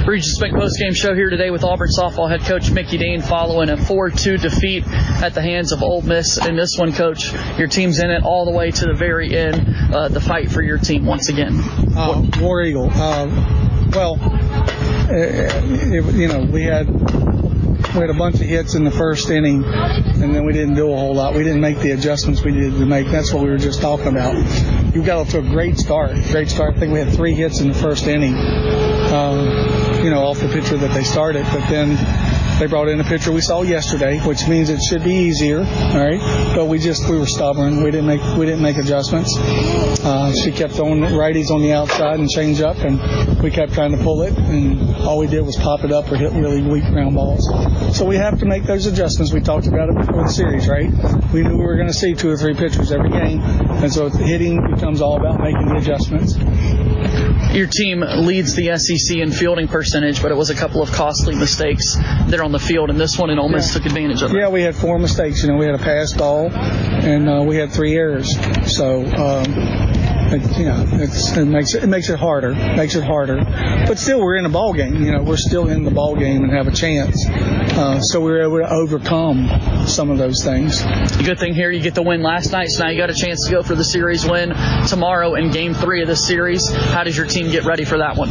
Regis Bank postgame show here today with Auburn softball head coach Mickey Dean following a 4-2 defeat at the hands of Ole Miss. In this one, Coach, your team's in it all the way to the very end. The fight for your team once again. War Eagle. We had a bunch of hits in the first inning, and then we didn't do a whole lot. We didn't make the adjustments we needed to make. That's what we were just talking about. You got off to a great start. I think we had 3 hits in the first inning, off the pitcher that they started. But then they brought in a pitcher we saw yesterday, which means it should be easier. All right, but we were stubborn. We didn't make adjustments. She kept throwing righties on the outside and change up, and we kept trying to pull it, and all we did was pop it up or hit really weak ground balls. So we have to make those adjustments. We talked about it before the series, right? We knew we were going to see 2 or 3 pitchers every game, and so hitting becomes all about making the adjustments. Your team leads the SEC in fielding percentage, but it was a couple of costly mistakes there on the field, and this one in Ole Miss took advantage of it. Yeah, we had 4 mistakes. We had a pass ball, and we had 3 errors. So, it makes it harder. But still, we're in a ball game. We're still in the ball game and have a chance. So we were able to overcome some of those things. The good thing here, you get the win last night, so now you got a chance to go for the series win tomorrow in Game 3 of this series. How does your team get ready for that one?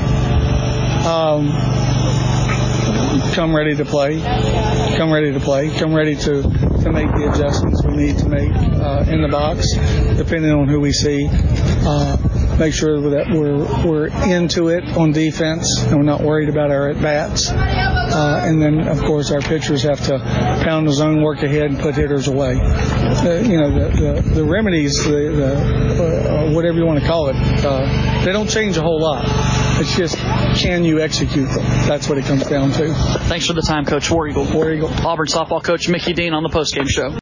Come ready to play. Come ready to make the adjustments we need to make in the box, depending on who we see. Make sure that we're into it on defense and we're not worried about our at-bats. And then, of course, our pitchers have to pound the zone, work ahead, and put hitters away. The remedies, whatever you want to call it, they don't change a whole lot. It's just, can you execute them? That's what it comes down to. Thanks for the time, Coach. War Eagle. War Eagle. Auburn softball coach Mickey Dean on the postgame show.